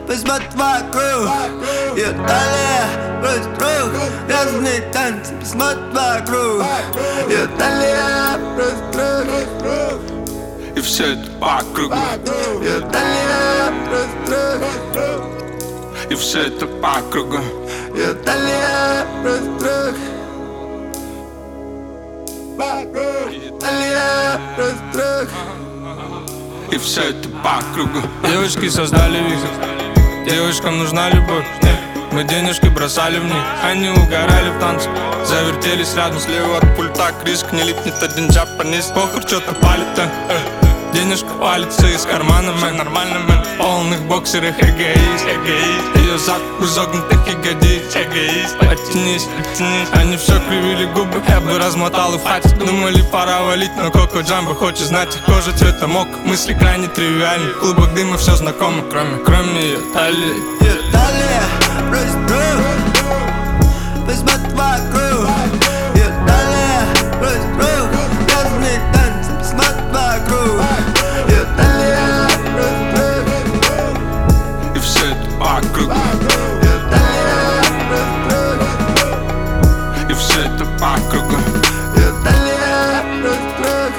посмотри вокруг. Ее талия бросит рук, грязные танцы, посмотри вокруг. Ее талия бросит рук, и все это по кругу. ее талия бросит рук, и все это по кругу. ее талия бросит рук, талия бросит рук. И все это по кругу. Девочки создали визит, девочкам нужна любовь. Мы денежки бросали в них, они угорали в танце. Завертелись рядом, слева от пульта криск. Не липнет один джапанис, похуй, что-то палит. Денежка валится из кармана, мэн, нормально, мэн. В полных боксерах эгоист, эгоист. Ее зад в изогнутых ягодиц, эгоист. Потянись, потянись. Они все кривили губы, я бы размотал и в хате. Думали, пора валить, но Коко Джамбо хочет знать. Кожа цвета мок, мысли крайне тривиальны. В клубах дыма все знакомо, кроме ее талии. Ее талия бросит рук, посмотри вокруг. Ее талия бросит рук, грязные танцы, посмотри вокруг. Ее талия бросит рук, И все это по кругу. ее талия бросит рук, И все это по кругу. ее талия бросит рук,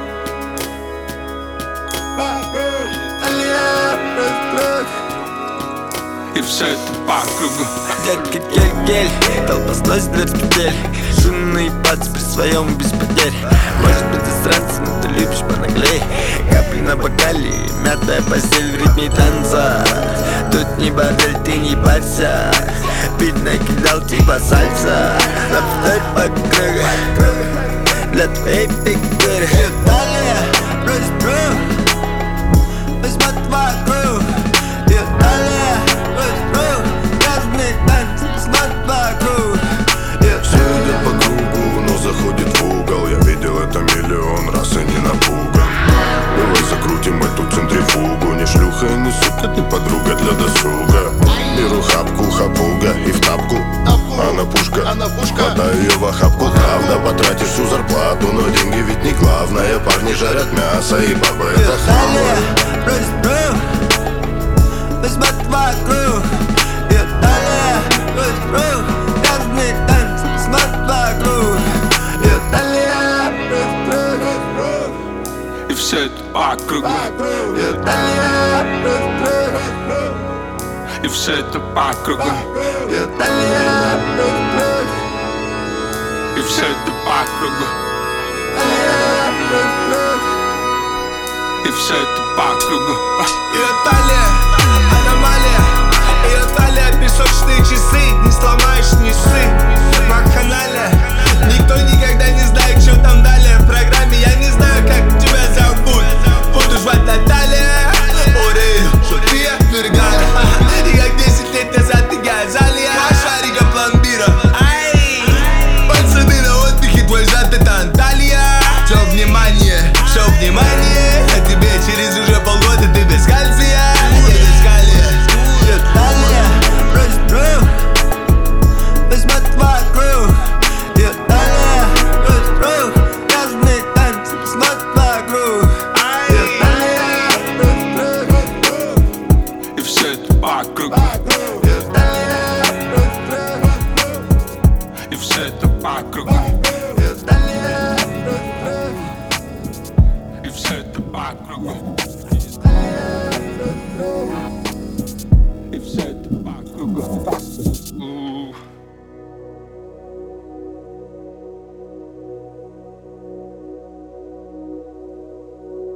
талия бросит рук. И все это по кругу. Детка, кель-кель, толпа сносит дверь с петель. Шумный пац при своем без потерь. Может быть ты странцем, но ты любишь понаглей. Капли на бокале, мятая постель в ритме танца. Тут не бордель, ты не парься. Бит накидал типа сальса. Повторь по кругу для твоей фигуры. Ее талия бросит рук, посмотри вокруг. Ее талия бросит рук, грязные танцы, посмотри вокруг. Все идет по кругу, но заходит в угол. Я видел это миллион раз и не напуган. Давай закрутим эту центрифугу. Не шлюха и не сука, ты подруга для досуга. Беру хапку, хапуга и в тапку. Она пушка, хватаю ее в охапку. Правда, потратишь всю зарплату, но деньги ведь не главное. Парни жарят мясо и баба это Ее талия хавает. бросит рук, посмотри вокруг. Ее талия бросит рук, грязные танцы, посмотри вокруг. Ее талия бросит рук, И все это по кругу. ее талия бросит рук, И все это по кругу. ее талия бросит рук, И все это по кругу. талия бросит рук. И все это по кругу. Ее талия аномалия, ее талия песочные часы. Не сломаешь, не ссы, вакханалия. Никто никогда не знает.